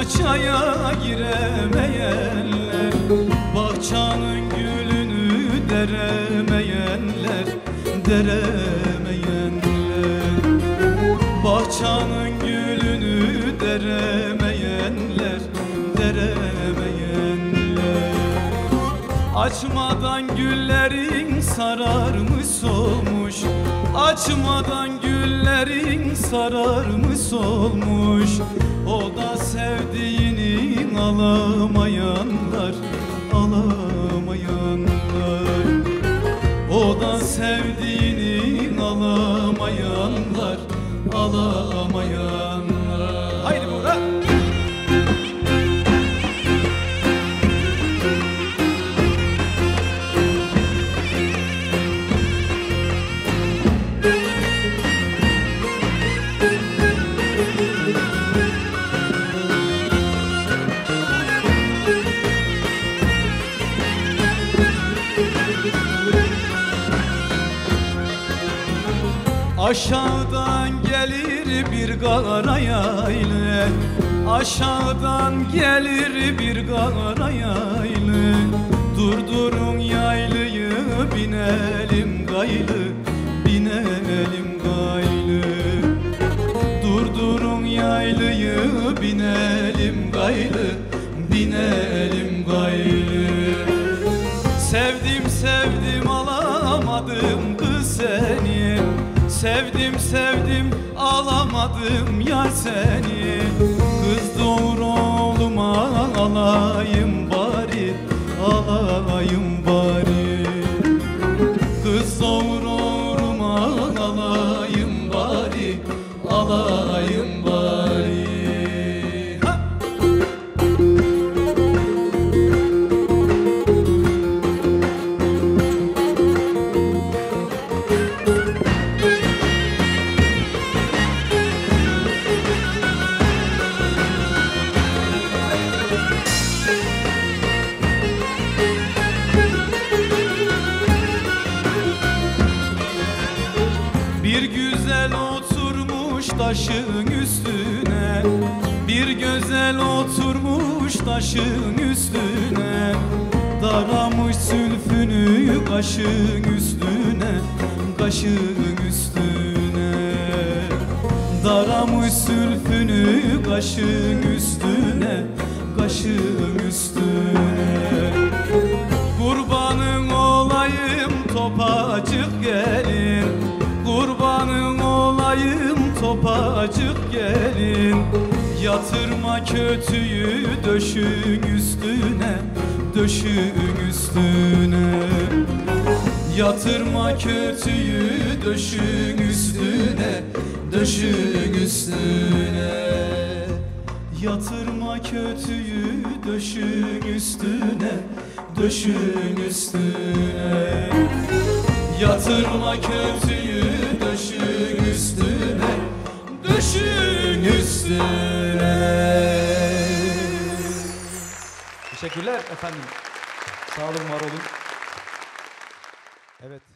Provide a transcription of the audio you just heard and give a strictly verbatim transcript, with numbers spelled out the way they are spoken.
bahçeye giremeyenler, bahçanın gülünü deremeyenler, deremeyenler. Bahçanın gülünü deremeyenler, deremeyenler. Açmadan güllerin sararmış solmuş, açmadan güllerin sararmış solmuş. O da sevdiğini alamayanlar, alamayanlar. O da sevdiğini alamayanlar, alamayanlar. Haydi Murat! Aşağıdan gelir bir kara yaylı, aşağıdan gelir bir kara yaylı. Durdurun yaylıyı, binelim gaylı, binelim gaylı. Durdurun yaylıyı, binelim gaylı, binelim gaylı. Sevdim sevdim alamadım kız seni, sevdim sevdim alamadım yar seni. Kız doğur oğluma alayım bari, alayım bari. Kız doğur oğluma alayım bari, alayım bari. Ha! Bir güzel oturmuş taşın üstüne, bir güzel oturmuş taşın üstüne. Daramış zülfünü kaşın üstüne, kaşın üstüne. Daramış zülfünü kaşın üstüne, kaşın üstüne. Kurbanın olayım topacık gelin, kurbanın olayım topacık gelin. Yatırma kötüyü döşün üstüne, döşün üstüne. Yatırma kötüyü döşün üstüne, döşün üstüne. Yatırma kötüyü döşün üstüne, döşün üstüne. Yatırma kötüyü döşün üstüne, döşün üstüne. Teşekkürler efendim. Sağ olun, var olun. Evet.